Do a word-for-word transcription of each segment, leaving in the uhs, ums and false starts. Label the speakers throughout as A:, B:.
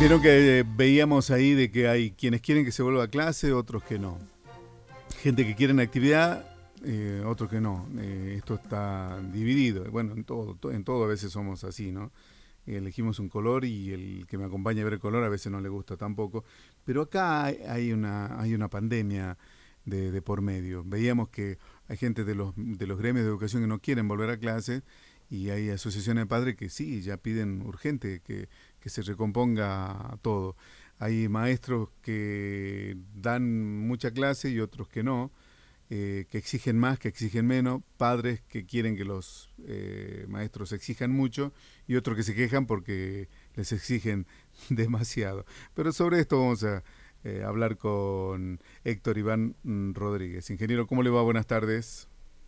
A: Vieron que eh, veíamos ahí de que hay quienes quieren que se vuelva a clase, otros que no. Gente que quiere en actividad, eh, otros que no. Eh, esto está dividido. Bueno, en todo, to- en todo a veces somos así, ¿no? Elegimos un color y el que me acompaña a ver el color a veces no le gusta tampoco. Pero acá hay, hay una, hay una pandemia de, de por medio. Veíamos que hay gente de los, de los gremios de educación que no quieren volver a clases y hay asociaciones de padres que sí, ya piden urgente que, que se recomponga todo. Hay maestros que dan mucha clase y otros que no, eh, que exigen más, que exigen menos, padres que quieren que los eh, maestros exijan mucho y otros que se quejan porque les exigen demasiado. Pero sobre esto vamos a eh, hablar con Héctor Iván mm, Rodríguez. Ingeniero, ¿cómo le va? Buenas tardes.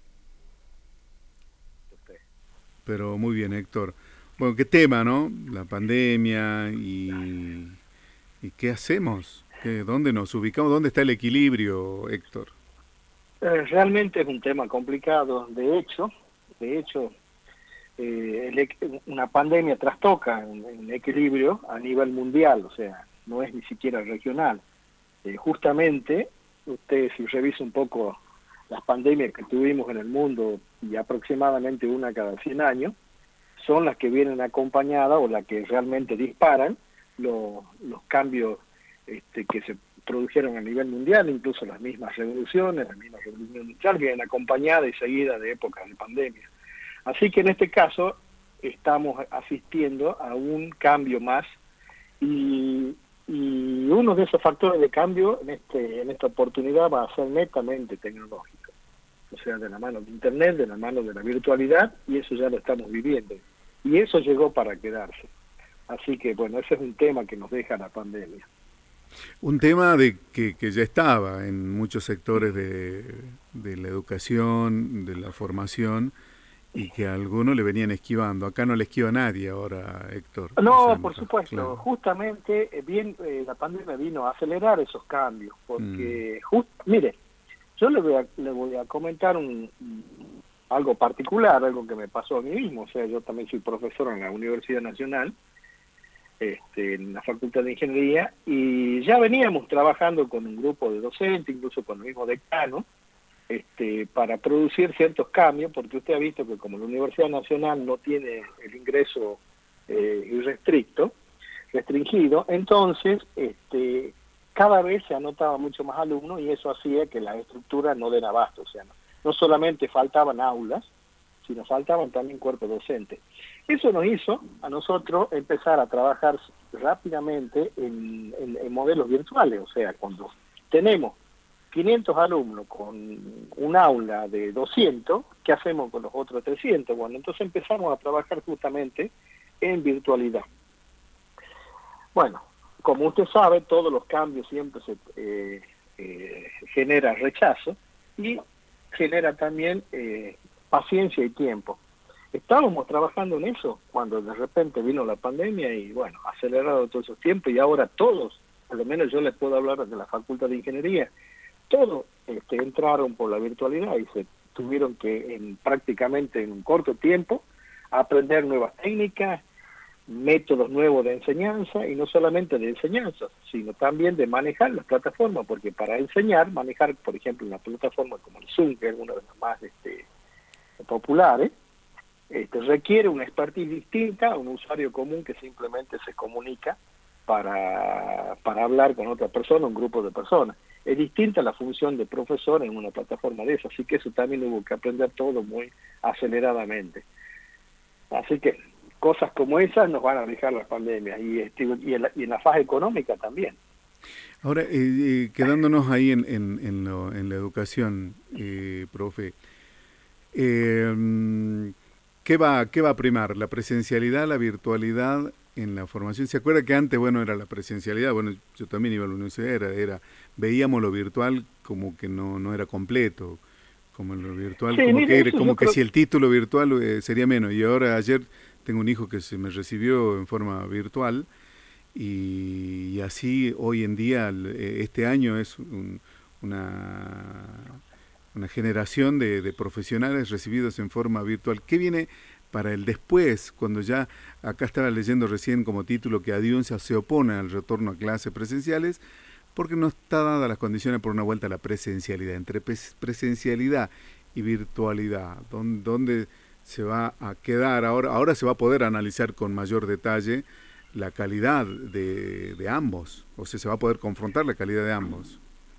A: Pero muy bien, Héctor. Bueno, qué tema, ¿no? La pandemia y, y qué hacemos, ¿Qué, dónde nos ubicamos, dónde está el equilibrio, Héctor.
B: Eh, realmente es un tema complicado. De hecho, de hecho, eh, el equ- una pandemia trastoca un, un equilibrio a nivel mundial, o sea, no es ni siquiera regional. Eh, justamente, usted si revisa un poco las pandemias que tuvimos en el mundo, y aproximadamente una cada cien años, son las que vienen acompañadas o las que realmente disparan los, los cambios este, que se produjeron a nivel mundial, incluso las mismas revoluciones, las mismas revoluciones industriales vienen acompañadas y seguidas de épocas de pandemia. Así que en este caso estamos asistiendo a un cambio más y, y uno de esos factores de cambio en, este, en esta oportunidad va a ser netamente tecnológico, o sea, de la mano de Internet, de la mano de la virtualidad, y eso ya lo estamos viviendo. Y eso llegó para quedarse. Así que, bueno, ese es un tema que nos deja la pandemia.
A: Un tema de que, que ya estaba en muchos sectores de, de la educación, de la formación, y que a algunos le venían esquivando. Acá no le esquiva nadie ahora, Héctor. O sea,
B: No,
A: no,
B: por supuesto,
A: claro.
B: justamente, eh, bien, eh, la pandemia vino a acelerar esos cambios,
A: Mm,
B: porque, just, mire, yo le voy a, le voy a comentar un, un- algo particular, algo que me pasó a mí mismo. O sea, yo también soy profesor en la Universidad Nacional, este, en la Facultad de Ingeniería, y ya veníamos trabajando con un grupo de docentes, incluso con el mismo decano, este, para producir ciertos cambios, porque usted ha visto que como la Universidad Nacional no tiene el ingreso eh, irrestricto, restringido, entonces este, cada vez se anotaba mucho más alumnos y eso hacía que la estructura no den abasto. O sea, no, no solamente faltaban aulas, sino faltaban también cuerpos docentes. Eso nos hizo a nosotros empezar a trabajar rápidamente en, en, en modelos virtuales. O sea, cuando tenemos quinientos alumnos con un aula de doscientos, ¿qué hacemos con los otros trescientos? Bueno, entonces empezamos a trabajar justamente en virtualidad. Bueno, como usted sabe, todos los cambios siempre se eh, eh, genera rechazo y genera también eh, paciencia y tiempo. Estábamos trabajando en eso cuando de repente vino la pandemia y bueno, acelerado todos esos tiempos y ahora todos, por lo menos yo les puedo hablar de la Facultad de Ingeniería, todos este, entraron por la virtualidad y se tuvieron que en, prácticamente en un corto tiempo aprender nuevas técnicas, métodos nuevos de enseñanza, y no solamente de enseñanza, sino también de manejar las plataformas, porque para enseñar, manejar, por ejemplo, una plataforma como el Zoom, que es una de las más este, populares, este, requiere una expertise distinta a un usuario común que simplemente se comunica para, para hablar con otra persona, un grupo de personas. Es distinta la función de profesor en una plataforma de eso, así que eso también hubo que aprender todo muy aceleradamente. Así que cosas como esas nos van a dejar las pandemias y, este, y, en, la, y en la fase económica también.
A: Ahora, eh, eh, quedándonos ahí en, en, en, lo, en la educación, eh, profe, eh, ¿qué va, ¿qué va a primar? ¿La presencialidad, la virtualidad en la formación? ¿Se acuerda que antes, bueno, era la presencialidad? Bueno, yo también iba a la universidad, era, era veíamos lo virtual como que no, no era completo, como lo virtual,
B: Sí,
A: como
B: mire,
A: que,
B: eso yo
A: como que
B: creo.
A: si el título virtual eh, sería menos. Y ahora ayer tengo un hijo que se me recibió en forma virtual y, y así hoy en día, eh, este año es un, una, una generación de, de profesionales recibidos en forma virtual. ¿Qué viene para el después, cuando ya, acá estaba leyendo recién como título que Adiunza se opone al retorno a clases presenciales, porque no está dadas las condiciones por una vuelta a la presencialidad. Entre presencialidad y virtualidad, ¿dónde, dónde se va a quedar? Ahora, ahora se va a poder analizar con mayor detalle la calidad de, de ambos, o sea, se va a poder confrontar la calidad de ambos.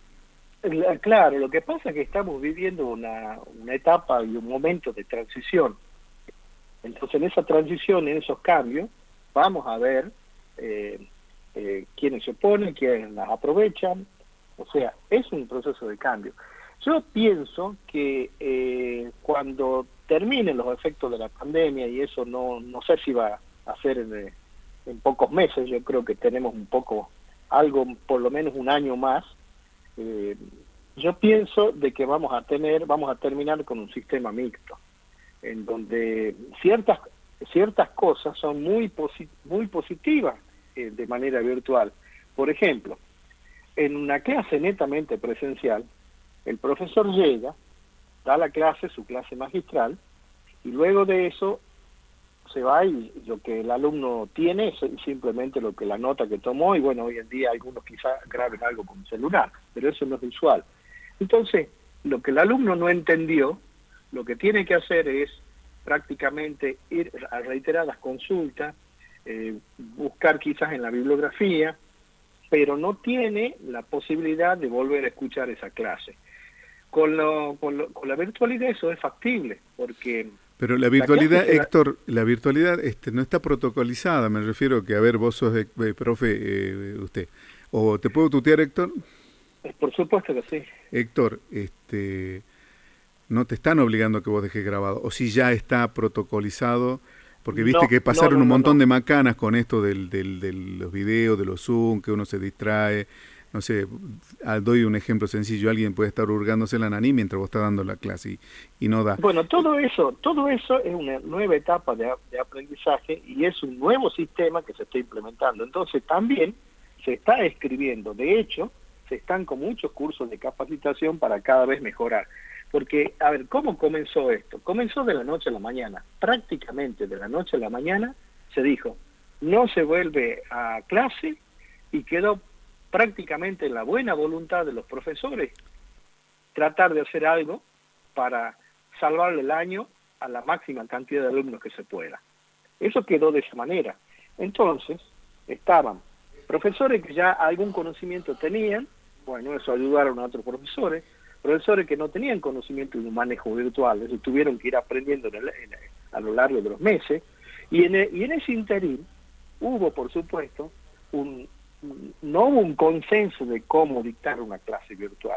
B: Claro, lo que pasa es que estamos viviendo una, una etapa y un momento de transición. Entonces, en esa transición, en esos cambios, vamos a ver eh, eh, quiénes se oponen, quiénes las aprovechan. O sea, es un proceso de cambio. Yo pienso que eh, cuando terminen los efectos de la pandemia, y eso no, no sé si va a ser en, en pocos meses, yo creo que tenemos un poco, algo, por lo menos un año más, eh, yo pienso de que vamos a tener, vamos a terminar con un sistema mixto, en donde ciertas ciertas cosas son muy posi muy positivas eh, de manera virtual. Por ejemplo, en una clase netamente presencial, el profesor llega, da la clase, su clase magistral, y luego de eso se va y lo que el alumno tiene es simplemente lo que la nota que tomó, y bueno, hoy en día algunos quizás graben algo con el celular, pero eso no es usual. Entonces, lo que el alumno no entendió, lo que tiene que hacer es prácticamente ir a reiteradas consultas, eh, buscar quizás en la bibliografía, pero no tiene la posibilidad de volver a escuchar esa clase. Con, lo, con, lo, con la virtualidad eso es factible, porque...
A: Pero la virtualidad, la Héctor, la... la virtualidad este, no está protocolizada, me refiero que, a ver, vos sos eh, profe, eh, usted, o te puedo tutear, Héctor.
B: Por supuesto que sí.
A: Héctor, este, no te están obligando a que vos dejes grabado, o si ya está protocolizado, porque viste no, que pasaron no, no, un montón no, no. de macanas con esto del, del, de los videos, de los Zoom, que uno se distrae. No sé, doy un ejemplo sencillo, alguien puede estar hurgándose la naní mientras vos estás dando la clase y, y no da.
B: Bueno, todo eso, todo eso es una nueva etapa de, de aprendizaje y es un nuevo sistema que se está implementando. Entonces también se está escribiendo, de hecho, se están con muchos cursos de capacitación para cada vez mejorar. Porque, a ver, ¿cómo comenzó esto? Comenzó de la noche a la mañana. Prácticamente de la noche a la mañana se dijo, no se vuelve a clase y quedó prácticamente la buena voluntad de los profesores tratar de hacer algo para salvarle el año a la máxima cantidad de alumnos que se pueda. Eso quedó de esa manera. Entonces, estaban profesores que ya algún conocimiento tenían, bueno, eso ayudaron a otros profesores, profesores que no tenían conocimiento de un manejo virtual, eso tuvieron que ir aprendiendo en el, en, a lo largo de los meses, y en, el, y en ese interín hubo, por supuesto, un no hubo un consenso de cómo dictar una clase virtual,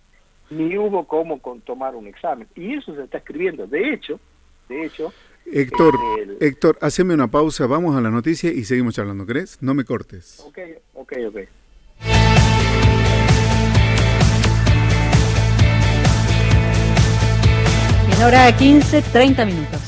B: ni hubo cómo con tomar un examen, y eso se está escribiendo. De hecho, de hecho...
A: Héctor, el... Héctor, haceme una pausa, vamos a la noticia y seguimos charlando, ¿crees? No me cortes.
B: Ok, ok, ok.
C: En hora quince, treinta minutos.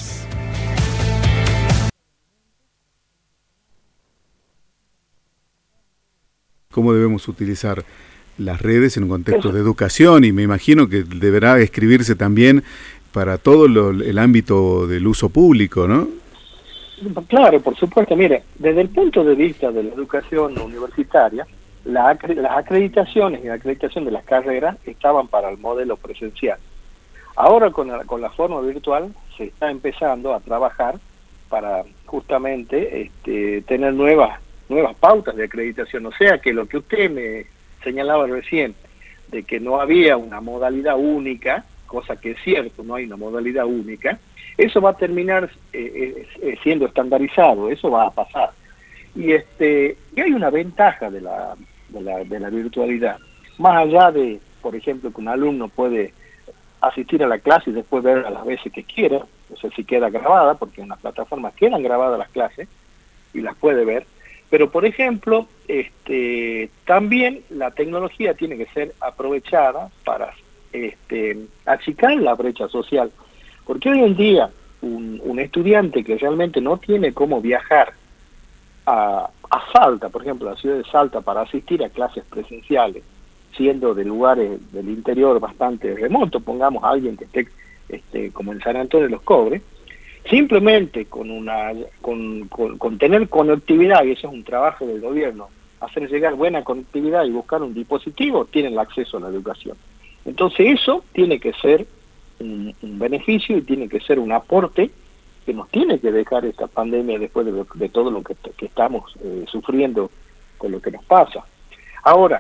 A: Cómo debemos utilizar las redes en un contexto de educación, y me imagino que deberá escribirse también para todo lo, el ámbito del uso público, ¿no?
B: Claro, por supuesto. Mire, desde el punto de vista de la educación universitaria, la, las acreditaciones y la acreditación de las carreras estaban para el modelo presencial. Ahora con la, con la forma virtual se está empezando a trabajar para justamente este, tener nuevas nuevas pautas de acreditación, o sea que lo que usted me señalaba recién, de que no había una modalidad única, cosa que es cierto, no hay una modalidad única, eso va a terminar eh, eh, siendo estandarizado, eso va a pasar. Y este y hay una ventaja de la, de la, de la virtualidad, más allá de, por ejemplo, que un alumno puede asistir a la clase y después verla las veces que quiera, no sé si queda grabada, porque en las plataformas quedan grabadas las clases y las puede ver. Pero, por ejemplo, este, también la tecnología tiene que ser aprovechada para este, achicar la brecha social. Porque hoy en día un, un estudiante que realmente no tiene cómo viajar a, a Salta, por ejemplo, a la ciudad de Salta, para asistir a clases presenciales, siendo de lugares del interior bastante remotos, pongamos a alguien que esté este, como en San Antonio de los Cobres, Simplemente con una con, con, con tener conectividad, y eso es un trabajo del gobierno, hacer llegar buena conectividad y buscar un dispositivo, tienen el acceso a la educación. Entonces eso tiene que ser un, un beneficio y tiene que ser un aporte que nos tiene que dejar esta pandemia después de, lo, de todo lo que, que estamos eh, sufriendo con lo que nos pasa. Ahora,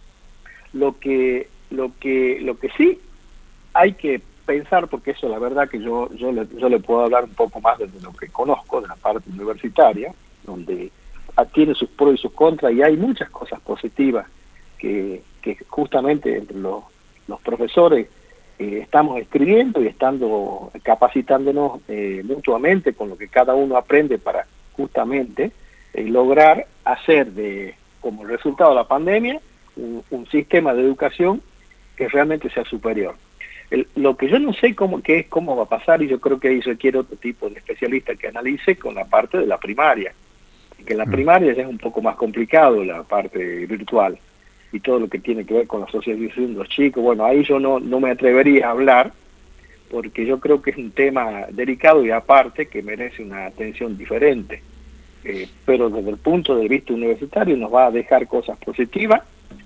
B: lo que lo que lo que sí hay que pensar, porque eso la verdad que yo yo le, yo le puedo hablar un poco más desde lo que conozco de la parte universitaria, donde tiene sus pros y sus contras, y hay muchas cosas positivas que, que justamente entre los, los profesores eh, estamos escribiendo y estando capacitándonos eh, mutuamente con lo que cada uno aprende para justamente eh, lograr hacer de como resultado de la pandemia un, un sistema de educación que realmente sea superior. El, lo que yo no sé cómo qué es cómo va a pasar, y yo creo que ahí requiere otro tipo de especialista que analice con la parte de la primaria, que en la primaria ya es un poco más complicado la parte virtual y todo lo que tiene que ver con la socialización de los chicos. Bueno, ahí yo no, no me atrevería a hablar, porque yo creo que es un tema delicado y aparte que merece una atención diferente. Eh, pero desde el punto de vista universitario nos va a dejar cosas positivas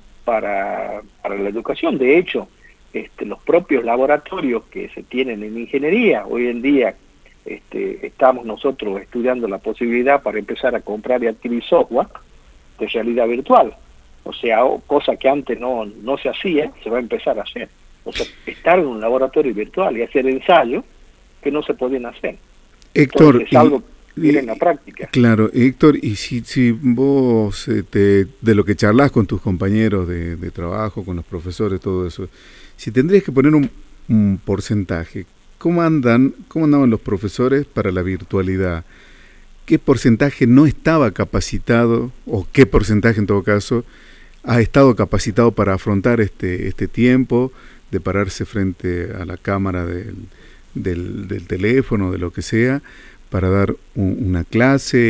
B: para, para la educación. De hecho, este, los propios laboratorios que se tienen en ingeniería, hoy en día este, estamos nosotros estudiando la posibilidad para empezar a comprar y adquirir software de realidad virtual. O sea, o, cosa que antes no, no se hacía, se va a empezar a hacer. O sea, estar en un laboratorio virtual y hacer ensayos que no se podían hacer.
A: Héctor,
B: Entonces, es algo que ir en la práctica.
A: Claro, Héctor, y si, si vos eh, te, de lo que charlas con tus compañeros de, de trabajo, con los profesores, todo eso, si tendrías que poner un, un porcentaje, ¿cómo andan, cómo andaban los profesores para la virtualidad? ¿Qué porcentaje no estaba capacitado, o qué porcentaje en todo caso ha estado capacitado para afrontar este, este tiempo de pararse frente a la cámara del, del, del teléfono, de lo que sea, para dar un, una clase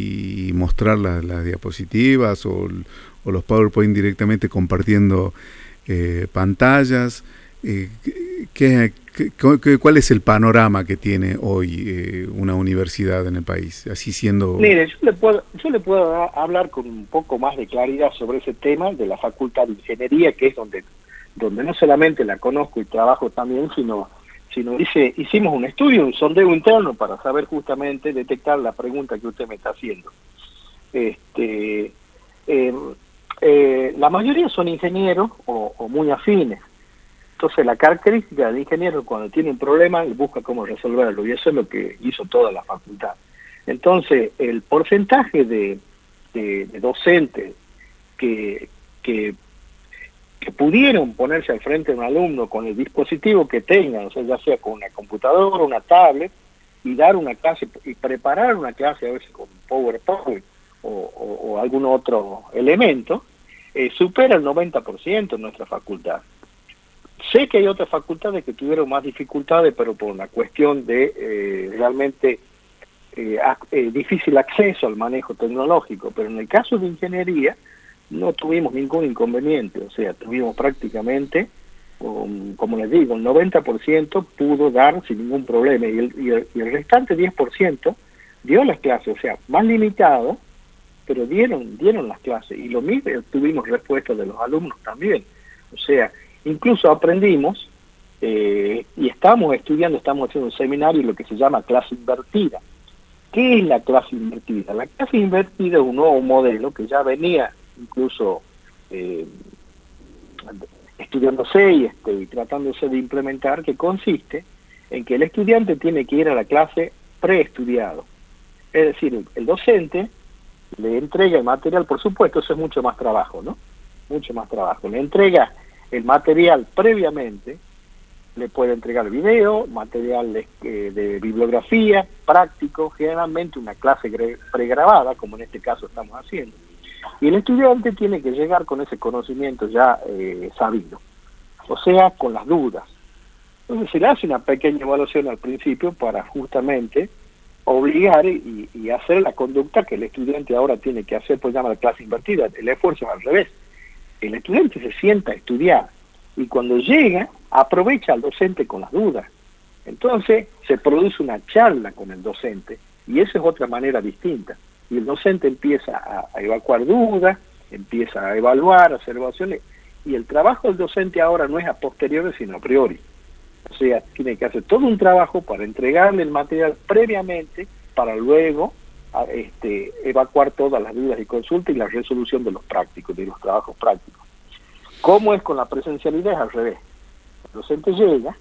A: y mostrar las, las diapositivas o, o los PowerPoint directamente compartiendo eh, pantallas? Eh, ¿qué, qué, qué, ¿Cuál es el panorama que tiene hoy eh, una universidad en el país? Así siendo...
B: Mire, yo le puedo, yo le puedo hablar con un poco más de claridad sobre ese tema de la Facultad de Ingeniería, que es donde, donde no solamente la conozco y trabajo también, sino... sino dice, hicimos un estudio, un sondeo interno para saber justamente, detectar la pregunta que usted me está haciendo. Este, eh, eh, la mayoría son ingenieros o, o muy afines. Entonces la característica del ingeniero cuando tiene un problema, él busca cómo resolverlo, y eso es lo que hizo toda la facultad. Entonces el porcentaje de, de, de docentes que... que que pudieron ponerse al frente de un alumno con el dispositivo que tengan, o sea, ya sea con una computadora, una tablet, y dar una clase, y preparar una clase a veces con PowerPoint o, o, o algún otro elemento, eh, supera el noventa por ciento en nuestra facultad. Sé que hay otras facultades que tuvieron más dificultades, pero por una cuestión de eh, realmente eh, a, eh, difícil acceso al manejo tecnológico, pero en el caso de ingeniería, no tuvimos ningún inconveniente, o sea, tuvimos prácticamente, um, como les digo, el noventa por ciento pudo dar sin ningún problema, y el, y el, y el restante diez por ciento dio las clases, o sea, más limitado, pero dieron dieron las clases, y lo mismo tuvimos respuesta de los alumnos también, o sea, incluso aprendimos, eh, y estamos estudiando, estamos haciendo un seminario, lo que se llama clase invertida. ¿Qué es la clase invertida? La clase invertida es un nuevo modelo que ya venía incluso eh, estudiándose y, este, y tratándose de implementar, que consiste en que el estudiante tiene que ir a la clase preestudiado. Es decir, el, el docente le entrega el material, por supuesto, eso es mucho más trabajo, ¿no? Mucho más trabajo. Le entrega el material previamente, le puede entregar video, material de, eh, de bibliografía, práctico, generalmente una clase pregrabada, como en este caso estamos haciendo. Y el estudiante tiene que llegar con ese conocimiento ya eh, sabido, o sea, con las dudas. Entonces se le hace una pequeña evaluación al principio para justamente obligar y, y hacer la conducta que el estudiante ahora tiene que hacer, pues llama la clase invertida. El esfuerzo es al revés. El estudiante se sienta a estudiar y cuando llega aprovecha al docente con las dudas. Entonces se produce una charla con el docente y esa es otra manera distinta. Y el docente empieza a, a evacuar dudas, empieza a evaluar, a hacer evaluaciones, y el trabajo del docente ahora no es a posteriori, sino a priori. O sea, tiene que hacer todo un trabajo para entregarle el material previamente, para luego a, este, evacuar todas las dudas y consultas y la resolución de los prácticos, de los trabajos prácticos. ¿Cómo es con la presencialidad? Es al revés. El docente llega,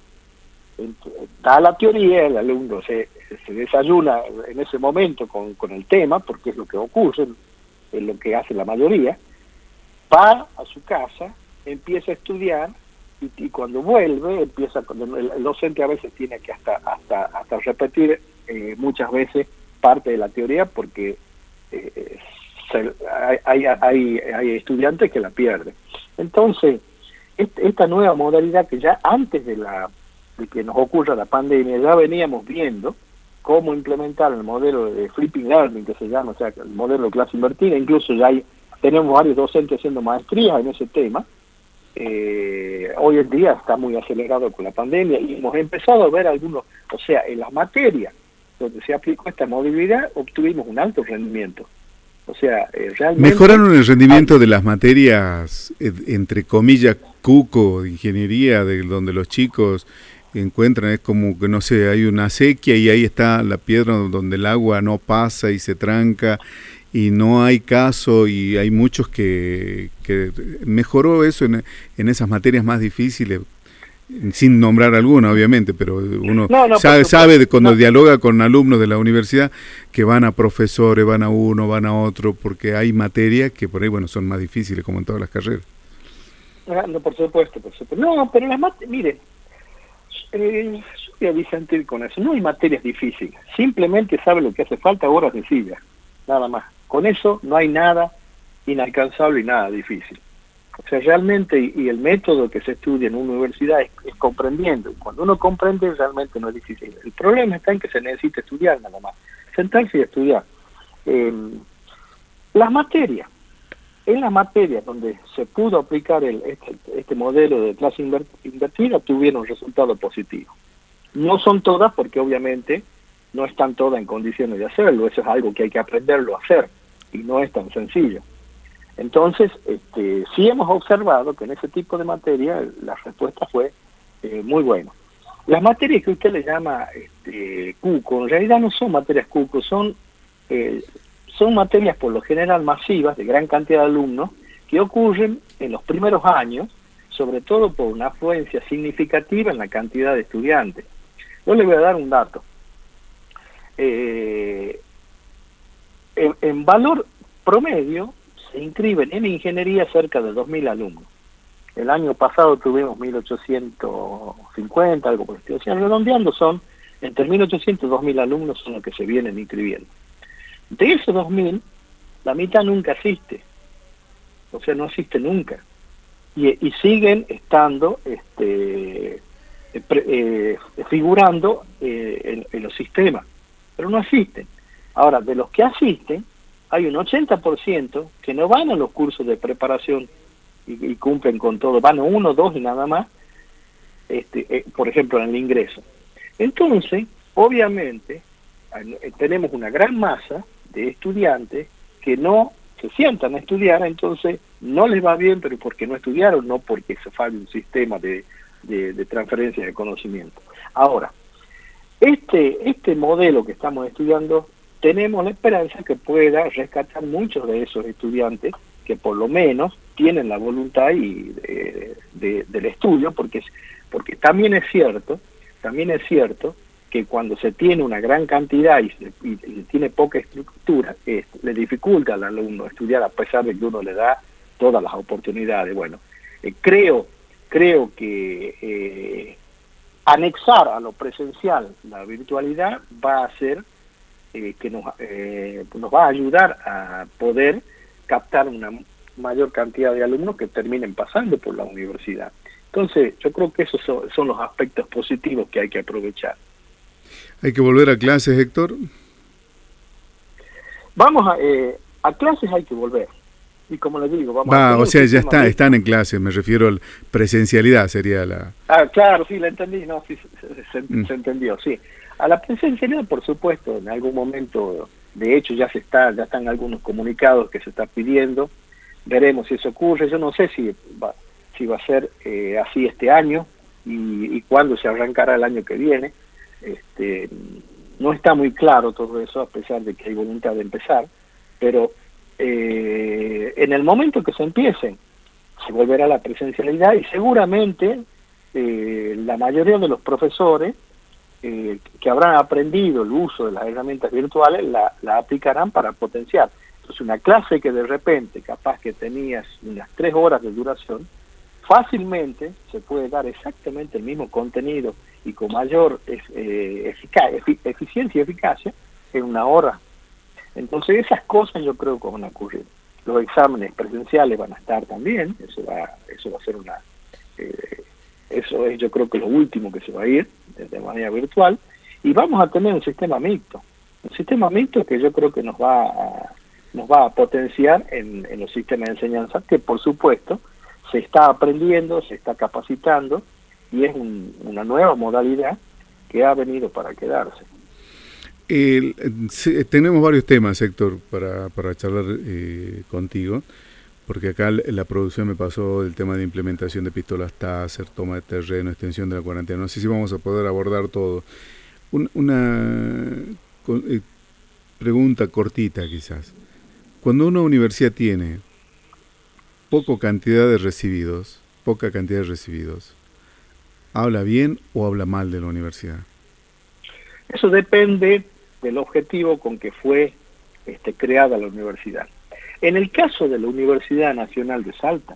B: da la teoría, el alumno se, se desayuna en ese momento con, con el tema, porque es lo que ocurre, es lo que hace la mayoría, va a su casa, empieza a estudiar, y, y cuando vuelve, empieza cuando el, el docente a veces tiene que hasta hasta hasta repetir eh, muchas veces parte de la teoría, porque eh, se, hay, hay, hay estudiantes que la pierden. Entonces, este, esta nueva modalidad que ya antes de la de que nos ocurra la pandemia, ya veníamos viendo cómo implementar el modelo de flipping learning, que se llama, o sea, el modelo de clase invertida. Incluso ya hay, tenemos varios docentes haciendo maestrías en ese tema. Eh, hoy en día está muy acelerado con la pandemia y hemos empezado a ver algunos, o sea, en las materias donde se aplicó esta modalidad, obtuvimos un alto rendimiento. O sea, eh, realmente...
A: ¿Mejoraron el rendimiento de las materias, eh, entre comillas, cuco, de ingeniería, de donde los chicos encuentran, es como que, no sé, hay una sequía y ahí está la piedra donde el agua no pasa y se tranca y no hay caso, y hay muchos que, que mejoró eso en, en esas materias más difíciles, sin nombrar alguna obviamente, pero uno
B: no, no,
A: sabe, sabe de cuando
B: no.
A: dialoga con alumnos de la universidad que van a profesores, van a uno, van a otro, porque hay materias que por ahí, bueno, son más difíciles, como en todas las carreras.
B: Ah, no, por supuesto, por supuesto. No, pero las materias, mire, eh, yo voy a disentir con eso. No hay materias difíciles, simplemente sabe lo que hace falta, horas de silla, nada más. Con eso no hay nada inalcanzable y nada difícil. O sea, realmente, y, y el método que se estudia en una universidad es, es comprendiendo. Y cuando uno comprende, realmente no es difícil. El problema está en que se necesita estudiar nada más, sentarse y estudiar. Eh, las materias, en las materias donde se pudo aplicar el, este, este modelo de clase invertida, tuvieron resultados positivos. No son todas, porque obviamente no están todas en condiciones de hacerlo. Eso es algo que hay que aprenderlo a hacer, y no es tan sencillo. Entonces, este, sí hemos observado que en ese tipo de materia la respuesta fue eh, muy buena. Las materias que usted le llama este, cuco, en realidad no son materias cuco, son, eh, son materias por lo general masivas, de gran cantidad de alumnos, que ocurren en los primeros años, sobre todo por una afluencia significativa en la cantidad de estudiantes. Yo le voy a dar un dato. Eh, en, en valor promedio, se inscriben en ingeniería cerca de dos mil alumnos. El año pasado tuvimos mil ochocientos cincuenta, algo por el estilo. O sea, redondeando son, entre mil ochocientos y dos mil alumnos son los que se vienen inscribiendo. De esos dos mil, la mitad nunca asiste. O sea, no asiste nunca. Y, y siguen estando, este, pre, eh, figurando eh, en, en los sistemas, pero no asisten. Ahora, de los que asisten, hay un ochenta por ciento que no van a los cursos de preparación y, y cumplen con todo, van a uno, dos y nada más, este, eh, por ejemplo, en el ingreso. Entonces, obviamente, eh, tenemos una gran masa de estudiantes que no se sientan a estudiar, entonces no les va bien, pero porque no estudiaron, no porque se falle un sistema de, de, de transferencia de conocimiento. Ahora, este, este modelo que estamos estudiando, tenemos la esperanza que pueda rescatar muchos de esos estudiantes que por lo menos tienen la voluntad y de, de, del estudio, porque, porque también es cierto, también es cierto que cuando se tiene una gran cantidad y se, y, y tiene poca estructura, es, le dificulta al alumno estudiar a pesar de que uno le da todas las oportunidades. Bueno, eh, creo, creo que eh, anexar a lo presencial la virtualidad va a ser Eh, que nos, eh, nos va a ayudar a poder captar una mayor cantidad de alumnos que terminen pasando por la universidad. Entonces, yo creo que esos son, son los aspectos positivos que hay que aprovechar.
A: ¿Hay que volver a clases, Héctor?
B: Vamos a, eh, a clases hay que volver. Y como les digo, vamos
A: Va,
B: a
A: o sea, ya
B: sistema
A: está,
B: de...
A: están en clase, me refiero a la presencialidad, sería la...
B: Ah, claro, sí, la entendí, no, sí, se, se,
A: Mm.
B: se entendió, sí. A la presencialidad, por supuesto, en algún momento, de hecho, ya se está, ya están algunos comunicados que se está pidiendo, veremos si eso ocurre, yo no sé si va, si va a ser eh, así este año y, y cuándo se arrancará el año que viene. Este, no está muy claro todo eso, a pesar de que hay voluntad de empezar, pero eh, en el momento que se empiecen, se volverá a la presencialidad y seguramente eh, la mayoría de los profesores eh, que habrán aprendido el uso de las herramientas virtuales la, la aplicarán para potenciar. Entonces, una clase que de repente, capaz que tenías unas tres horas de duración, fácilmente se puede dar exactamente el mismo contenido y con mayor eh, efic- efic- eficiencia y eficacia en una hora. Entonces, esas cosas yo creo que van a ocurrir. Los exámenes presenciales van a estar también, eso va, eso va a ser una, eh, eso es yo creo que lo último que se va a ir de manera virtual, y vamos a tener un sistema mixto, un sistema mixto que yo creo que nos va a, nos va a potenciar en, en los sistemas de enseñanza, que por supuesto se está aprendiendo, se está capacitando, y es un, una nueva modalidad que ha venido para quedarse.
A: El, sí, tenemos varios temas, Héctor, para, para charlar eh, contigo, porque acá la producción me pasó el tema de implementación de pistolas Taser, toma de terreno, extensión de la cuarentena. No sé si vamos a poder abordar todo. Un, una con, eh, pregunta cortita quizás. Cuando una universidad tiene poca cantidad de recibidos, poca cantidad de recibidos, ¿habla bien o habla mal de la universidad?
B: Eso depende del objetivo con que fue este, creada la universidad. En el caso de la Universidad Nacional de Salta,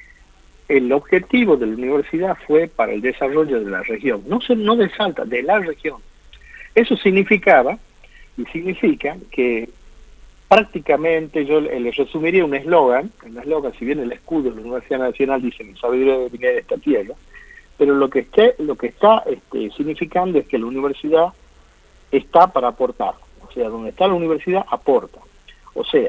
B: el objetivo de la universidad fue para el desarrollo de la región, no, no de Salta, de la región. Eso significaba, y significa, que prácticamente yo les resumiría un eslogan, un eslogan, si bien el escudo de la Universidad Nacional dice mi sabiduría de venir de esta tierra, pero lo que, esté, lo que está este, significando es que la universidad está para aportar, o sea, donde está la universidad aporta, o sea,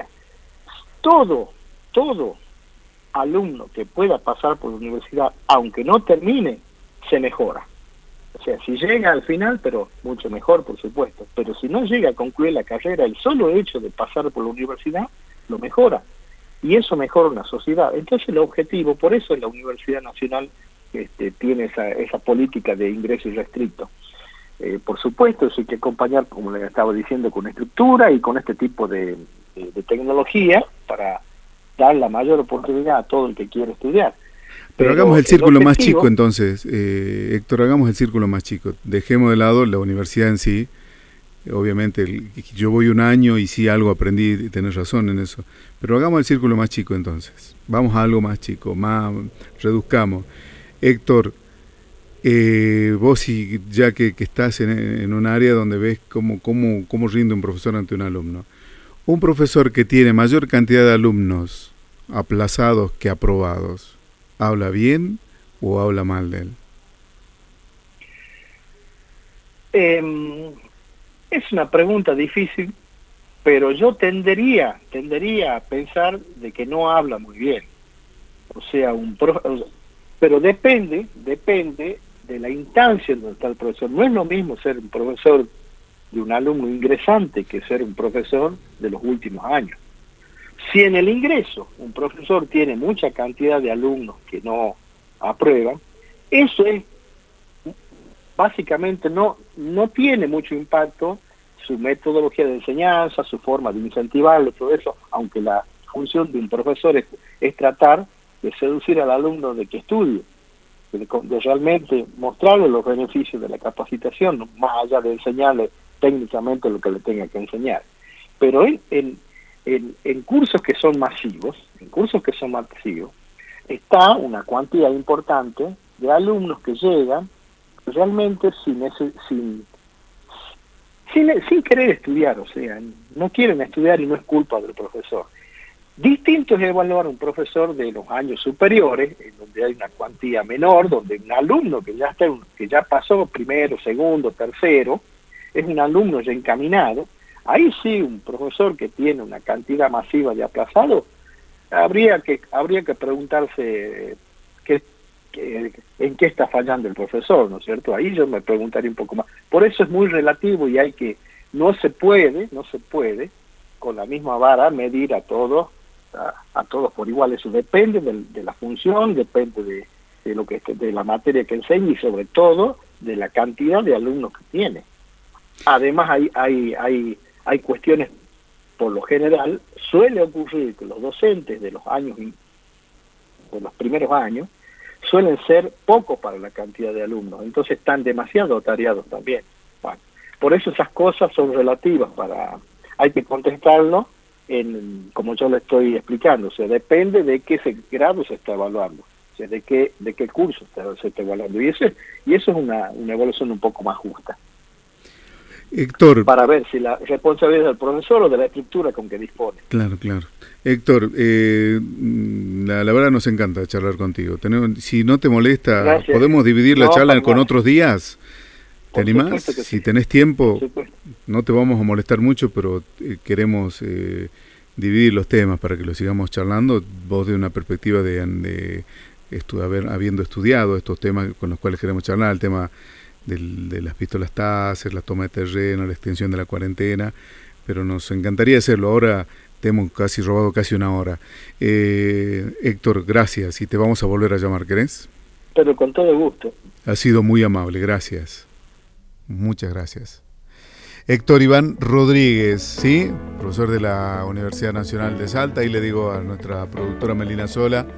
B: todo, todo alumno que pueda pasar por la universidad, aunque no termine, se mejora, o sea, si llega al final, pero mucho mejor, por supuesto, pero si no llega a concluir la carrera, el solo hecho de pasar por la universidad, lo mejora, y eso mejora una sociedad. Entonces el objetivo, por eso la Universidad Nacional este, tiene esa, esa política de ingreso irrestricto. Eh, por supuesto, eso hay que acompañar, como le estaba diciendo, con estructura y con este tipo de, de, de tecnología para dar la mayor oportunidad a todo el que quiere estudiar.
A: Pero,
B: Pero
A: hagamos el círculo
B: el
A: más
B: objetivo,
A: chico entonces, eh, Héctor, hagamos el círculo más chico. Dejemos de lado la universidad en sí. Obviamente el, yo voy un año y sí algo aprendí, y tenés razón en eso. Pero hagamos el círculo más chico entonces. Vamos a algo más chico, más reduzcamos. Héctor, eh, vos y ya que, que estás en, en un área donde ves cómo, cómo, cómo rinde un profesor ante un alumno. Un profesor que tiene mayor cantidad de alumnos aplazados que aprobados, ¿habla bien o habla mal de él?
B: Eh, es una pregunta difícil, pero yo tendería, tendería a pensar de que no habla muy bien. O sea, un profe, pero depende, depende de la instancia en donde está el profesor. No es lo mismo ser un profesor de un alumno ingresante que ser un profesor de los últimos años. Si en el ingreso un profesor tiene mucha cantidad de alumnos que no aprueban, eso es básicamente no, no tiene mucho impacto su metodología de enseñanza, su forma de incentivarlo, todo eso, aunque la función de un profesor es, es tratar de seducir al alumno de que estudie, de, de realmente mostrarle los beneficios de la capacitación, más allá de enseñarle técnicamente lo que le tenga que enseñar. Pero en, en, en, en cursos que son masivos, en cursos que son masivos, está una cantidad importante de alumnos que llegan realmente sin ese, sin, sin, sin querer estudiar, o sea, no quieren estudiar y no es culpa del profesor. Distinto es evaluar a un profesor de los años superiores, en donde hay una cuantía menor, donde un alumno que ya, está, que ya pasó primero, segundo, tercero, es un alumno ya encaminado. Ahí sí, un profesor que tiene una cantidad masiva de aplazados, habría que habría que preguntarse qué, qué, en qué está fallando el profesor, ¿no es cierto? Ahí yo me preguntaría un poco más. Por eso es muy relativo y hay que, no se puede, no se puede con la misma vara medir a todos, a, a todos por igual. Eso depende de, de la función, depende de, de lo que de la materia que enseña y sobre todo de la cantidad de alumnos que tiene. Además hay hay hay hay cuestiones. Por lo general suele ocurrir que los docentes de los años de los primeros años suelen ser pocos para la cantidad de alumnos, entonces están demasiado atareados también. Bueno, por eso esas cosas son relativas, para hay que contestarlo en, como yo le estoy explicando, o sea, depende de qué grado se está evaluando, o sea, de qué de qué curso está, se está evaluando, y eso y eso es una, una evaluación un poco más justa.
A: Héctor,
B: para ver si la responsabilidad es del profesor o de la estructura con que dispone.
A: Claro, claro. Héctor, eh, la, la verdad nos encanta charlar contigo. Tenemos, si no te molesta,
B: Gracias.
A: ¿podemos dividir la
B: No,
A: charla
B: para
A: con
B: nada.
A: otros días? ¿Te
B: Por
A: animás?
B: supuesto que
A: Si
B: sí.
A: tenés tiempo,
B: Por supuesto.
A: no te vamos a molestar mucho, pero eh, queremos eh, dividir los temas para que los sigamos charlando. Vos de una perspectiva de, de estu haber, habiendo estudiado estos temas con los cuales queremos charlar, el tema del, de las pistolas Taser, la toma de terreno, la extensión de la cuarentena, pero nos encantaría hacerlo. Ahora te hemos casi robado casi una hora. Eh, Héctor, gracias, y te vamos a volver a llamar, ¿querés?
B: Pero con todo gusto.
A: Ha sido muy amable, gracias. Muchas gracias. Héctor Iván Rodríguez, ¿sí? Profesor de la Universidad Nacional de Salta, y le digo a nuestra productora Melina Sola.